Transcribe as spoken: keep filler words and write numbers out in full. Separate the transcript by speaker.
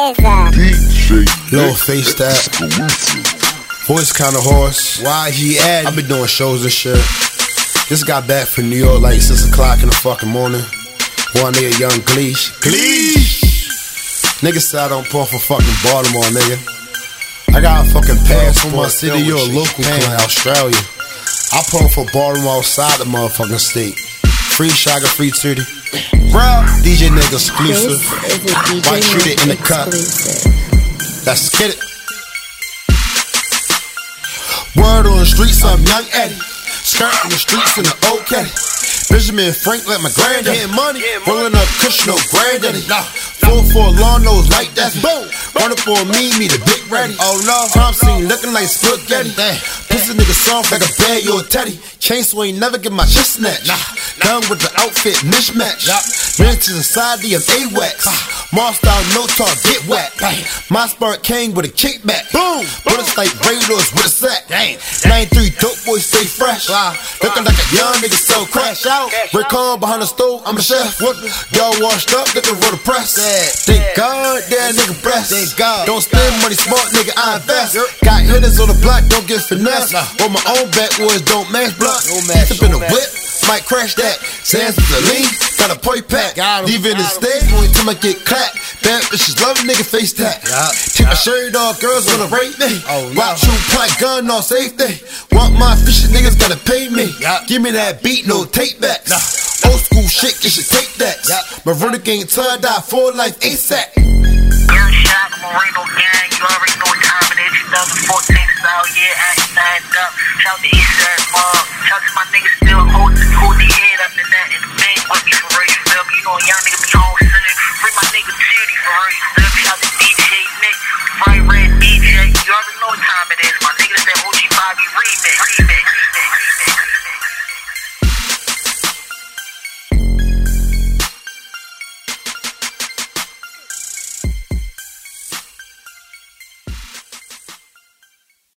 Speaker 1: is a
Speaker 2: D J
Speaker 3: Little face that. Voice kinda hoarse. Why he at? I've been doing shows and shit. Just got back from New York like six o'clock in the fucking morning. One nigga, young Gleesh. Gleesh! Nigga said I don't pull for fucking Baltimore, nigga. I got a fucking pass from my city, you a local in Australia. I pull for Baltimore outside the motherfucking state. Free Shagger, free Tootie. Bro, D J nigga exclusive. White shoot it in the cut. Let's get it. Word on the streets, I'm young Eddie. Skirt in the streets in the old caddy. Benjamin Frank like my granddaddy. Getting money, rolling up cushion, no granddaddy. Full for a long nose like that. Boom, run up on me, me the big ready. Oh no, Thompson looking like spaghetti. Pussy nigga soft like a bad, you a teddy. Chain swing, never get my shit snatched. Done with the outfit mismatch. Ran to the side, the A-Wax. Mars style, no talk, get whacked. My spark came with a kickback. Boom, bullets like radars with a sack. ninety-three dope boys stay fresh. Looking like a young nigga so crash out. Rick Khan behind the stove, I'm a chef. Y'all washed up, looking for the press. Thank God, that nigga breast. Thank God. Don't spend money, smart nigga, I invest. Got hitters on the block, don't get finesse. On my own backwoods, don't match block. Step in the whip, might crash that. Sands with the lean, got a point pack. Leave it in stage, only time I get clapped. Bad bitches love a nigga face tap. Take my shirt off, girls wanna rape me. Rock true plant gun on safety. Want my fishy niggas gotta pay me. Give me that beat, no take backs. Old school shit, you should take that. My verdict ain't turned out for life ASAP.
Speaker 4: Young Shot, Moreno gang, you already know what time it is. twenty fourteen is out, yeah, I stand up. Shout to Eastside Mob, shout to my niggas